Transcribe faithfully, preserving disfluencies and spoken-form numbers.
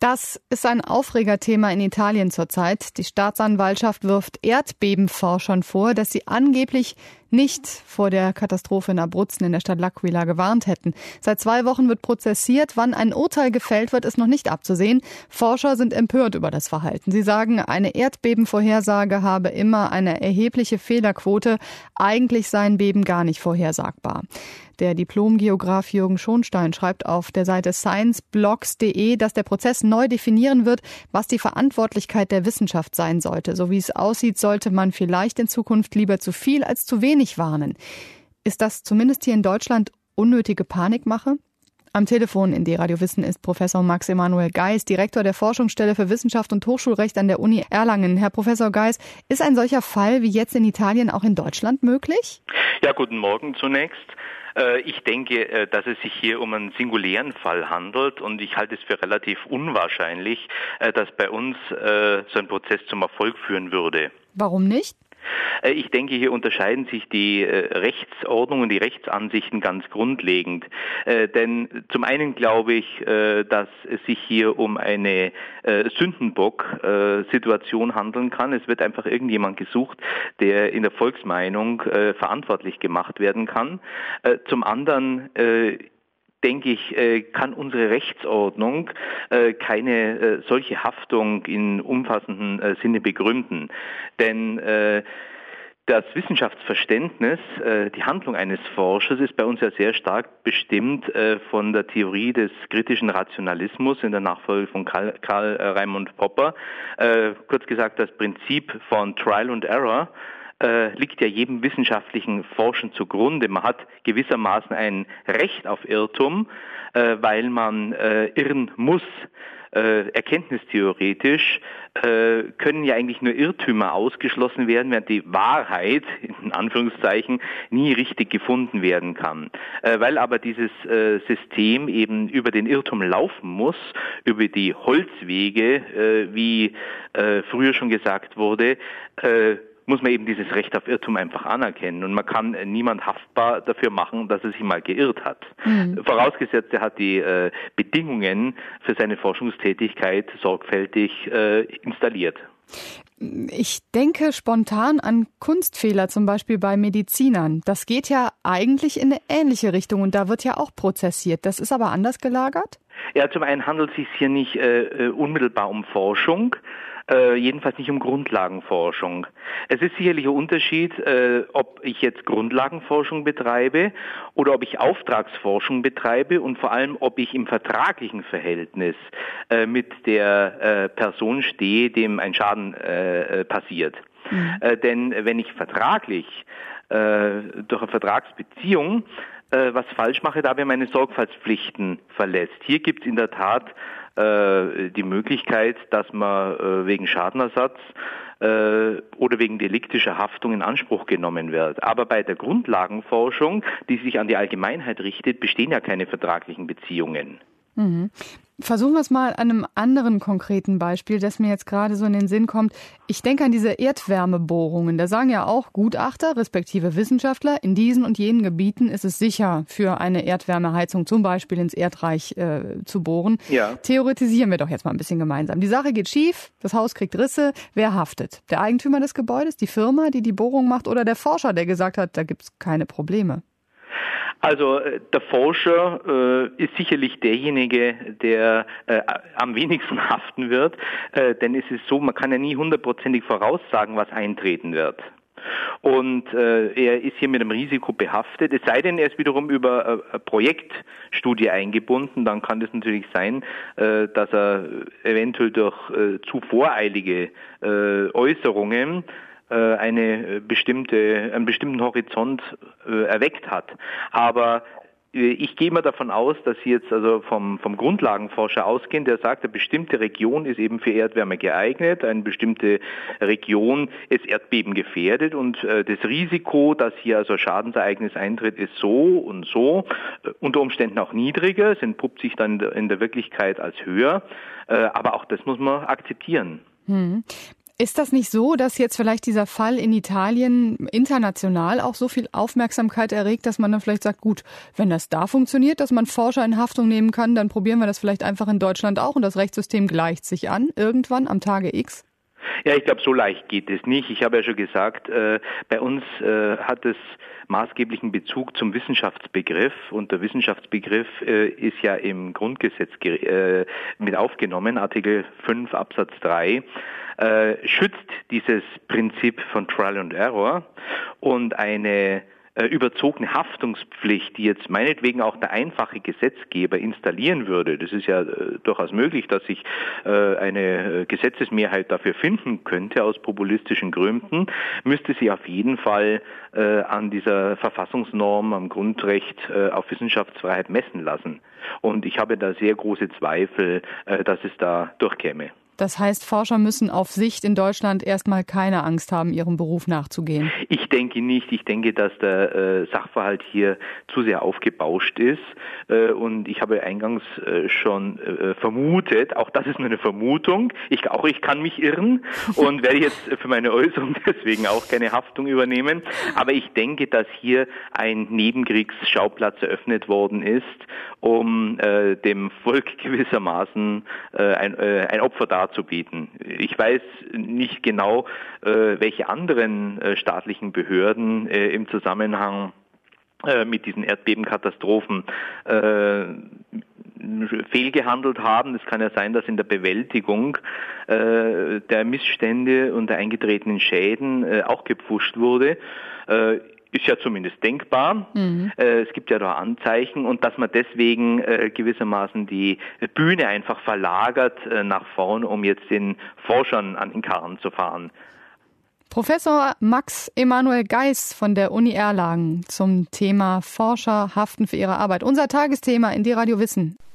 Das ist ein Aufregerthema in Italien zurzeit. Die Staatsanwaltschaft wirft Erdbebenforschern vor, dass sie angeblich nicht vor der Katastrophe in Abruzzen in der Stadt L'Aquila gewarnt hätten. Seit zwei Wochen wird prozessiert. Wann ein Urteil gefällt wird, ist noch nicht abzusehen. Forscher sind empört über das Verhalten. Sie sagen, eine Erdbebenvorhersage habe immer eine erhebliche Fehlerquote. Eigentlich seien Beben gar nicht vorhersagbar. Der Diplom-Geograf Jürgen Schonstein schreibt auf der Seite scienceblogs punkt de, dass der Prozess neu definieren wird, was die Verantwortlichkeit der Wissenschaft sein sollte. So wie es aussieht, sollte man vielleicht in Zukunft lieber zu viel als zu wenig warnen. Ist das zumindest hier in Deutschland unnötige Panikmache? Am Telefon in D-Radio Wissen ist Professor Max Emanuel Geis, Direktor der Forschungsstelle für Wissenschaft und Hochschulrecht an der Uni Erlangen. Herr Professor Geis, ist ein solcher Fall wie jetzt in Italien auch in Deutschland möglich? Ja, guten Morgen zunächst. Ich denke, dass es sich hier um einen singulären Fall handelt und ich halte es für relativ unwahrscheinlich, dass bei uns so ein Prozess zum Erfolg führen würde. Warum nicht? Ich denke, hier unterscheiden sich die Rechtsordnung und die Rechtsansichten ganz grundlegend. Denn zum einen glaube ich, dass es sich hier um eine Sündenbock-Situation handeln kann. Es wird einfach irgendjemand gesucht, der in der Volksmeinung verantwortlich gemacht werden kann. Zum anderen denke ich, kann unsere Rechtsordnung keine solche Haftung in umfassendem Sinne begründen. Denn das Wissenschaftsverständnis, die Handlung eines Forschers ist bei uns ja sehr stark bestimmt von der Theorie des kritischen Rationalismus in der Nachfolge von Karl, Karl Raimund Popper. Kurz gesagt, das Prinzip von Trial and Error liegt ja jedem wissenschaftlichen Forschen zugrunde. Man hat gewissermaßen ein Recht auf Irrtum, weil man irren muss. Erkenntnistheoretisch können ja eigentlich nur Irrtümer ausgeschlossen werden, während die Wahrheit, in Anführungszeichen, nie richtig gefunden werden kann. Weil aber dieses System eben über den Irrtum laufen muss, über die Holzwege, wie früher schon gesagt wurde, muss man eben dieses Recht auf Irrtum einfach anerkennen. Und man kann niemand haftbar dafür machen, dass er sich mal geirrt hat. Mhm. Vorausgesetzt, er hat die äh, Bedingungen für seine Forschungstätigkeit sorgfältig äh, installiert. Ich denke spontan an Kunstfehler, zum Beispiel bei Medizinern. Das geht ja eigentlich in eine ähnliche Richtung und da wird ja auch prozessiert. Das ist aber anders gelagert? Ja, zum einen handelt es sich hier nicht äh, unmittelbar um Forschung, Äh, jedenfalls nicht um Grundlagenforschung. Es ist sicherlich ein Unterschied, äh, ob ich jetzt Grundlagenforschung betreibe oder ob ich Auftragsforschung betreibe und vor allem, ob ich im vertraglichen Verhältnis äh, mit der äh, Person stehe, dem ein Schaden äh, passiert. Mhm. Äh, denn wenn ich vertraglich äh, durch eine Vertragsbeziehung was falsch mache, da habe ich meine Sorgfaltspflichten verletzt. Hier gibt es in der Tat äh, die Möglichkeit, dass man äh, wegen Schadenersatz äh, oder wegen deliktischer Haftung in Anspruch genommen wird. Aber bei der Grundlagenforschung, die sich an die Allgemeinheit richtet, bestehen ja keine vertraglichen Beziehungen. Mhm. Versuchen wir es mal an einem anderen konkreten Beispiel, das mir jetzt gerade so in den Sinn kommt. Ich denke an diese Erdwärmebohrungen. Da sagen ja auch Gutachter, respektive Wissenschaftler, in diesen und jenen Gebieten ist es sicher, für eine Erdwärmeheizung zum Beispiel ins Erdreich äh, zu bohren. Ja. Theoretisieren wir doch jetzt mal ein bisschen gemeinsam. Die Sache geht schief, das Haus kriegt Risse. Wer haftet? Der Eigentümer des Gebäudes, die Firma, die die Bohrung macht, oder der Forscher, der gesagt hat, da gibt's keine Probleme? Also der Forscher äh, ist sicherlich derjenige, der äh, am wenigsten haften wird, äh, denn es ist so, man kann ja nie hundertprozentig voraussagen, was eintreten wird. Und äh, er ist hier mit einem Risiko behaftet, es sei denn, er ist wiederum über äh, eine Projektstudie eingebunden, dann kann es natürlich sein, äh, dass er eventuell durch äh, zu voreilige äh, Äußerungen eine bestimmte, einen bestimmten Horizont äh, erweckt hat. Aber äh, ich gehe mal davon aus, dass Sie jetzt also vom, vom Grundlagenforscher ausgehen, der sagt, eine bestimmte Region ist eben für Erdwärme geeignet, eine bestimmte Region ist Erdbeben gefährdet und äh, das Risiko, dass hier also Schadensereignis eintritt, ist so und so, äh, unter Umständen auch niedriger, es entpuppt sich dann in der, in der Wirklichkeit als höher, äh, aber auch das muss man akzeptieren. Hm. Ist das nicht so, dass jetzt vielleicht dieser Fall in Italien international auch so viel Aufmerksamkeit erregt, dass man dann vielleicht sagt, gut, wenn das da funktioniert, dass man Forscher in Haftung nehmen kann, dann probieren wir das vielleicht einfach in Deutschland auch und das Rechtssystem gleicht sich an, irgendwann am Tage X? Ja, ich glaube, so leicht geht es nicht. Ich habe ja schon gesagt, äh, bei uns äh, hat es maßgeblichen Bezug zum Wissenschaftsbegriff und der Wissenschaftsbegriff äh, ist ja im Grundgesetz äh, mit aufgenommen, Artikel fünf Absatz drei. Äh, schützt dieses Prinzip von Trial and Error und eine äh, überzogene Haftungspflicht, die jetzt meinetwegen auch der einfache Gesetzgeber installieren würde. Das ist ja äh, durchaus möglich, dass sich äh, eine Gesetzesmehrheit dafür finden könnte aus populistischen Gründen, müsste sie auf jeden Fall äh, an dieser Verfassungsnorm, am Grundrecht äh, auf Wissenschaftsfreiheit messen lassen. Und ich habe da sehr große Zweifel, äh, dass es da durchkäme. Das heißt, Forscher müssen auf Sicht in Deutschland erstmal keine Angst haben, ihrem Beruf nachzugehen. Ich denke nicht. Ich denke, dass der äh, Sachverhalt hier zu sehr aufgebauscht ist. Äh, und ich habe eingangs äh, schon äh, vermutet, auch das ist nur eine Vermutung, ich, auch ich kann mich irren und werde jetzt für meine Äußerung deswegen auch keine Haftung übernehmen. Aber ich denke, dass hier ein Nebenkriegsschauplatz eröffnet worden ist, um äh, dem Volk gewissermaßen äh, ein, äh, ein Opfer darzustellen. Zu bieten. Ich weiß nicht genau, äh, welche anderen äh, staatlichen Behörden äh, im Zusammenhang äh, mit diesen Erdbebenkatastrophen äh, fehlgehandelt haben. Es kann ja sein, dass in der Bewältigung äh, der Missstände und der eingetretenen Schäden äh, auch gepfuscht wurde. Äh, Ist ja zumindest denkbar. Mhm. Äh, es gibt ja da Anzeichen und dass man deswegen äh, gewissermaßen die Bühne einfach verlagert äh, nach vorn, um jetzt den Forschern an den Karren zu fahren. Professor Max Emanuel Geis von der Uni Erlangen zum Thema Forscher haften für ihre Arbeit. Unser Tagesthema in D-Radio Wissen.